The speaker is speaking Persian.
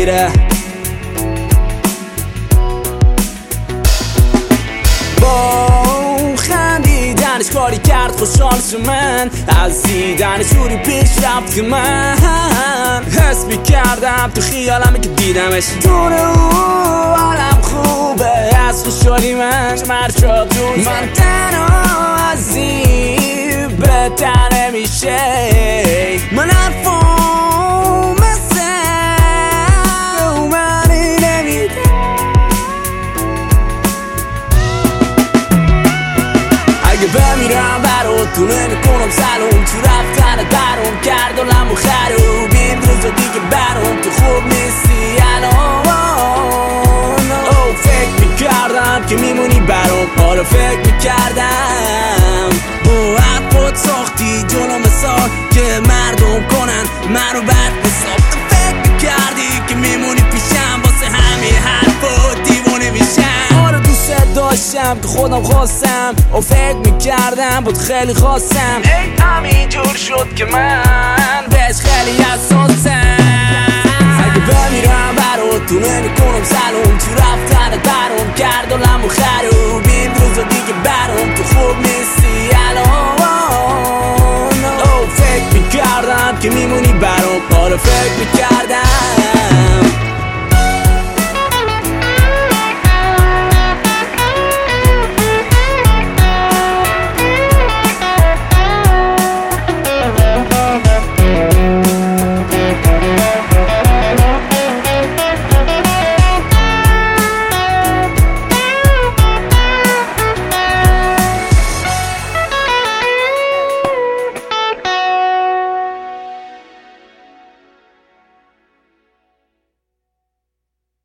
میره. با خندیدنش کاری کرد خوشحال شم من، از دیدنش روی پیش رفت که من حس میکردم تو خیالمه که دیدمش. دور او حالم خوبه از خوشحالی من شمر شد جون من. تنها از این بهتر نمیشه. من حرفم مثل اومنی نمیده. اگه بمیرم براتون نمیکنم سلام، تو رفتن درم کرد و لمو خروب. این روزا دیگه برام تو خوب نیستی الان. او فکر میکردم که میمونی برام، حالا فکر میکردم با حرفات ساختی جلو مثال که مردم کنن منو بد حساب. تو فکر میکردی که میمونی پیشم، واسه همین حرفات دیوونه میشم. آره دوست داشتم که خودم خواستم و فکر میکردم بود خیلی خواستم. ای همینجور شد که من بهش خیلی حساسم. اگه بمیرم براتون نمیکنم سلام، تو رفتن درم کرد و لمو خروب. این روزا دیگه برام تو خوب نیستی الان. او فکر میکردم که میمونی برام، حالا فکر میکردم